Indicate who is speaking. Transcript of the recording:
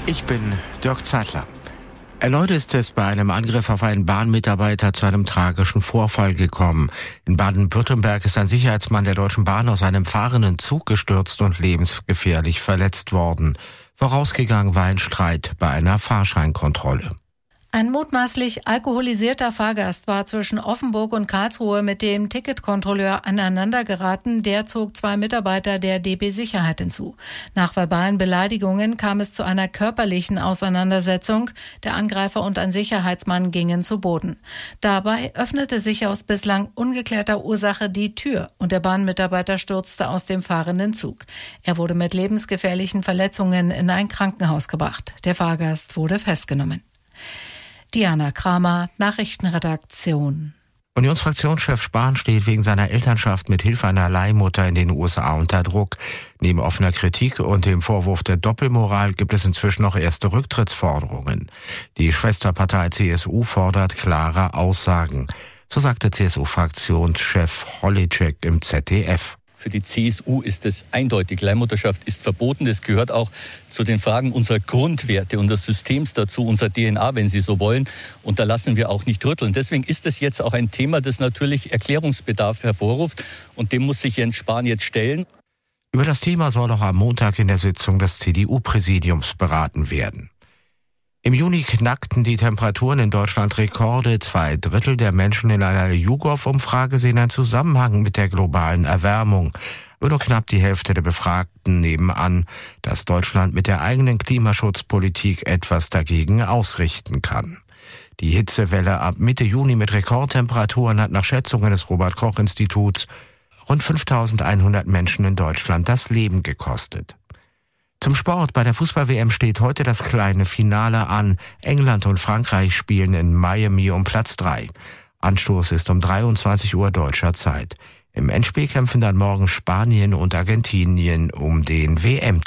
Speaker 1: Ich bin Dirk Zeitler. Erneut ist es bei einem Angriff auf einen Bahnmitarbeiter zu einem tragischen Vorfall gekommen. In Baden-Württemberg ist ein Sicherheitsmann der Deutschen Bahn aus einem fahrenden Zug gestürzt und lebensgefährlich verletzt worden. Vorausgegangen war ein Streit bei einer Fahrscheinkontrolle.
Speaker 2: Ein mutmaßlich alkoholisierter Fahrgast war zwischen Offenburg und Karlsruhe mit dem Ticketkontrolleur aneinandergeraten. Der zog 2 Mitarbeiter der DB Sicherheit hinzu. Nach verbalen Beleidigungen kam es zu einer körperlichen Auseinandersetzung. Der Angreifer und ein Sicherheitsmann gingen zu Boden. Dabei öffnete sich aus bislang ungeklärter Ursache die Tür und der Bahnmitarbeiter stürzte aus dem fahrenden Zug. Er wurde mit lebensgefährlichen Verletzungen in ein Krankenhaus gebracht. Der Fahrgast wurde festgenommen. Diana Kramer, Nachrichtenredaktion.
Speaker 1: Unionsfraktionschef Spahn steht wegen seiner Elternschaft mit Hilfe einer Leihmutter in den USA unter Druck. Neben offener Kritik und dem Vorwurf der Doppelmoral gibt es inzwischen noch erste Rücktrittsforderungen. Die Schwesterpartei CSU fordert klare Aussagen. So sagte CSU-Fraktionschef Holitschek im ZDF.
Speaker 3: Für die CSU ist es eindeutig. Leihmutterschaft ist verboten. Das gehört auch zu den Fragen unserer Grundwerte und des Systems dazu, unserer DNA, wenn Sie so wollen. Und da lassen wir auch nicht rütteln. Deswegen ist es jetzt auch ein Thema, das natürlich Erklärungsbedarf hervorruft. Und dem muss sich Jens Spahn jetzt stellen.
Speaker 1: Über das Thema soll auch am Montag in der Sitzung des CDU-Präsidiums beraten werden. Im Juni knackten die Temperaturen in Deutschland Rekorde. 2/3 der Menschen in einer YouGov-Umfrage sehen einen Zusammenhang mit der globalen Erwärmung. Aber nur knapp die Hälfte der Befragten nehmen an, dass Deutschland mit der eigenen Klimaschutzpolitik etwas dagegen ausrichten kann. Die Hitzewelle ab Mitte Juni mit Rekordtemperaturen hat nach Schätzungen des Robert-Koch-Instituts rund 5.100 Menschen in Deutschland das Leben gekostet. Zum Sport. Bei der Fußball-WM steht heute das kleine Finale an. England und Frankreich spielen in Miami um Platz 3. Anstoß ist um 23 Uhr deutscher Zeit. Im Endspiel kämpfen dann morgen Spanien und Argentinien um den WM-Titel.